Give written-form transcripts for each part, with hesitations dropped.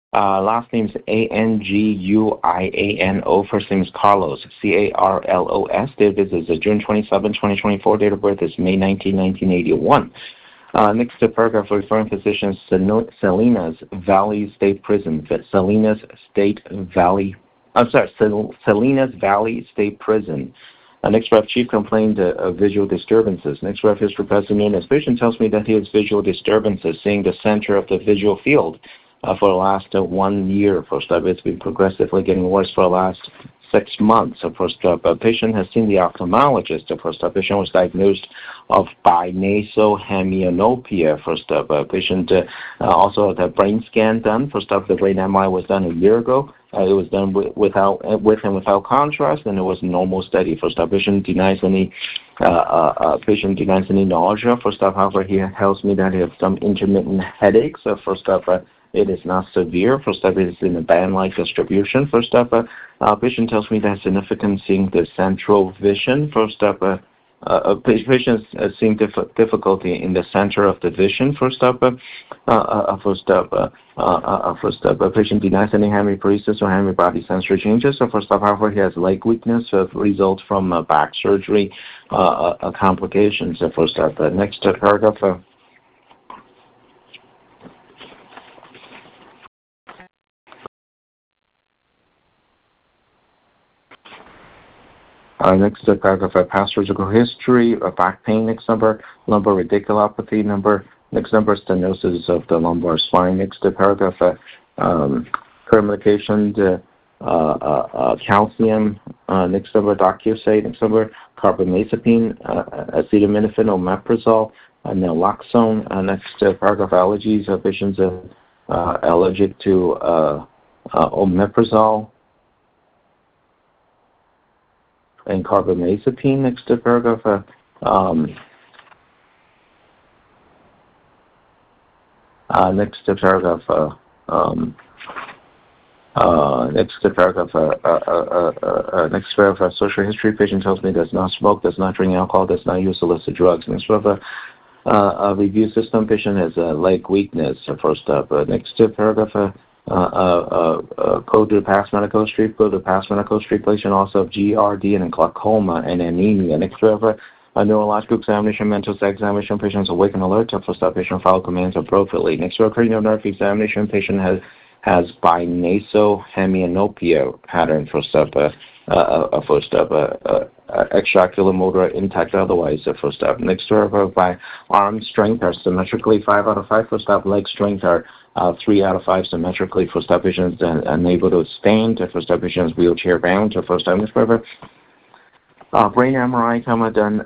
Last name is Anguiano. First name is Carlos, Carlos. Date of visit is June 27, 2024. Date of birth is May 19, 1981. Next paragraph referring physician Salinas Valley State Prison. Salinas Valley State Prison. Next ref, chief complained of visual disturbances. Next ref, history president. As patient tells me that he has visual disturbances, seeing the center of the visual field for the last 1 year. First up, it's been progressively getting worse for the last 6 months. First up, a patient has seen the ophthalmologist. First up, patient was diagnosed of binasal hemianopia. First up, patient also had a brain scan done. First up, the brain MRI was done a year ago. It was done with and without contrast, and it was normal study. First up, patient denies any nausea. First up, however, he tells me that he has some intermittent headaches. First up, it is not severe. First up, it is in a band-like distribution. First up, patient tells me that significant seeing the central vision. First up, patients seeing difficulty in the center of the vision. First up, patient denies any hemiparesis or hemibody sensory changes. First up, however, he has leg weakness result from back surgery complications. First up, next paragraph. Next paragraph, past surgical history, back pain. Next number, lumbar radiculopathy. Next number, stenosis of the lumbar spine. Next paragraph, current medication, calcium. Next number, docusate. Next number, carbamazepine, acetaminophen, omeprazole, naloxone. Next paragraph, allergies. Patients allergic to omeprazole and carbamazepine. Next paragraph, next paragraph, social history. Patient tells me does not smoke, does not drink alcohol, does not use illicit drugs. Next paragraph, review system. Patient has leg weakness. First up, next paragraph. Go to past medical history. Go to past medical history. Patient also of GRD and glaucoma and anemia. Next paragraph. A neurological examination, mental examination. Patient's awake and alert. First up, patient follow commands appropriately. Next paragraph. Cranial nerve examination. Patient has binasal hemianopia pattern. First up, extraocular motor intact otherwise. First up. Next paragraph. By arm strength are symmetrically 5 out of 5. First up, leg strength are 3 out of 5 symmetrically. First up, patients unable to stand. First up, patients wheelchair bound. First time, this paragraph. Brain MRI, done.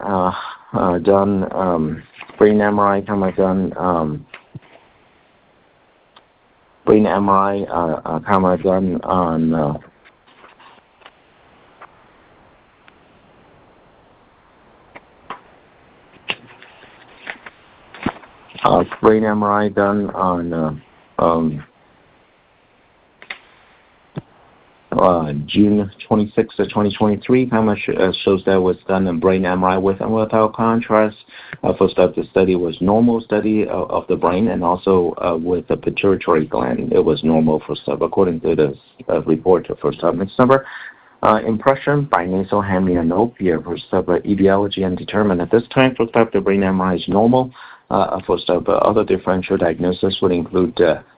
Brain MRI, done. Brain MRI, done on. Brain MRI done on June 26, 2023. How much shows that was done in brain MRI with and without contrast. First up, the study was normal study of the brain and also with the pituitary gland. It was normal. First up, according to the report. First up, next number. Impression binasal hemianopia. First up, etiology undetermined at this time. First up, the brain MRI is normal. First up, other differential diagnosis would include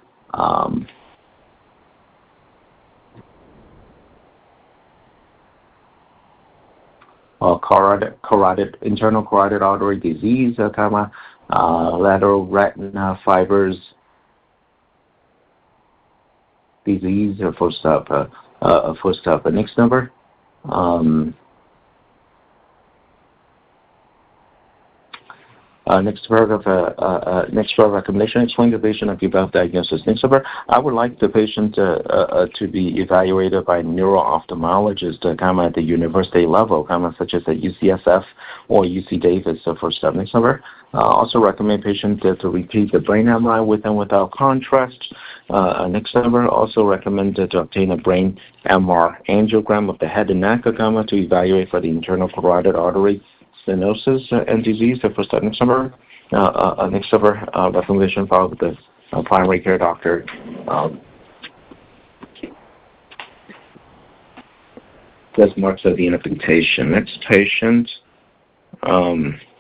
internal carotid artery disease, lateral retina fibers disease. First up, next number. Next paragraph, recommendation, explain the patient of the above diagnosis. Next number, I would like the patient to be evaluated by neuro-ophthalmologist at the university level, such as at UCSF or UC Davis. First up, next number. Also recommend patient to repeat the brain MRI with and without contrast. Next number, also recommend to obtain a brain MR angiogram of the head and neck to evaluate for the internal carotid artery stenosis and disease. First up, next number. Next number, recommendation followed with the primary care doctor That's marks of the invitation. Next patient.